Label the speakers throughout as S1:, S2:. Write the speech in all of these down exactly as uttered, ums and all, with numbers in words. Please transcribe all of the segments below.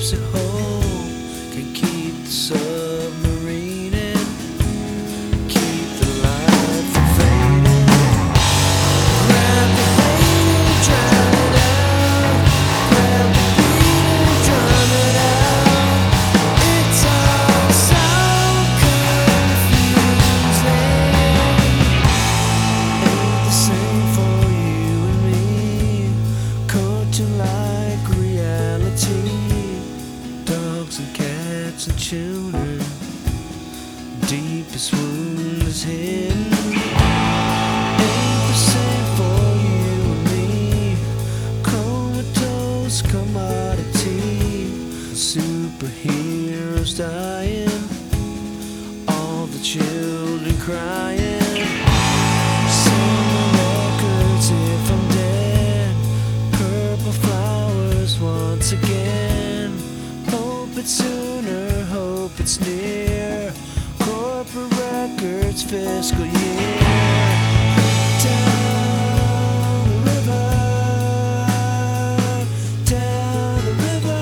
S1: keeps it whole, can keep the submarine in, keep the light from fading. Grab the hate, drown it out. Grab the beat, drum it out. It's all so confusing. Ain't the same for you and me, caught to like reality. Dogs and cats and children, deepest wound is hidden. Ain't the same for you and me, comatose commodity. Superheroes dying, all the children crying. Sing the records if I'm dead, purple flowers once again. Hope it's sooner, hope it's near. Corporate records fiscal year. Down the river, down the river.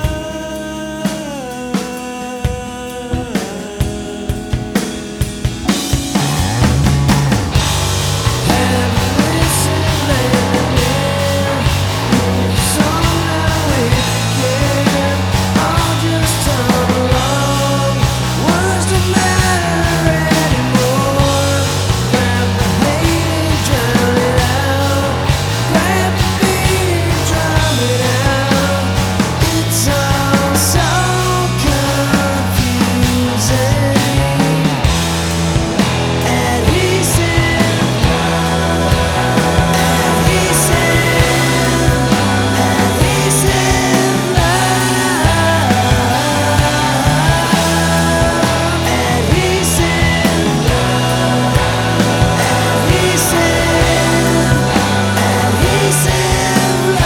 S1: Have you listened lately? New song now we begin. I'll just turn along. Words don't matter anymore. Grab the hate and drown it out. Grab the beat and drum it out. It's all so confusing. Adhesive, adhesive, adhesive love. Adhesive, adhesive, adhesive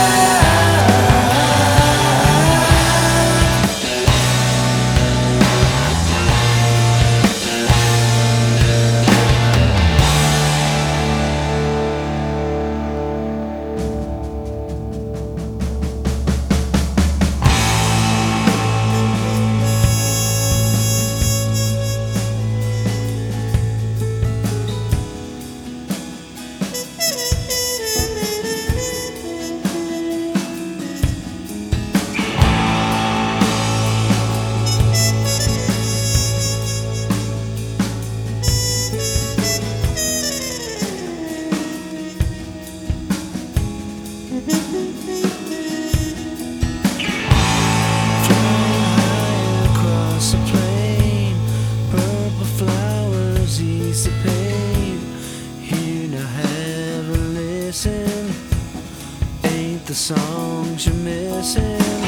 S1: across the plain, purple flowers ease the pain. Here now, have a listen. Ain't the songs you're missing?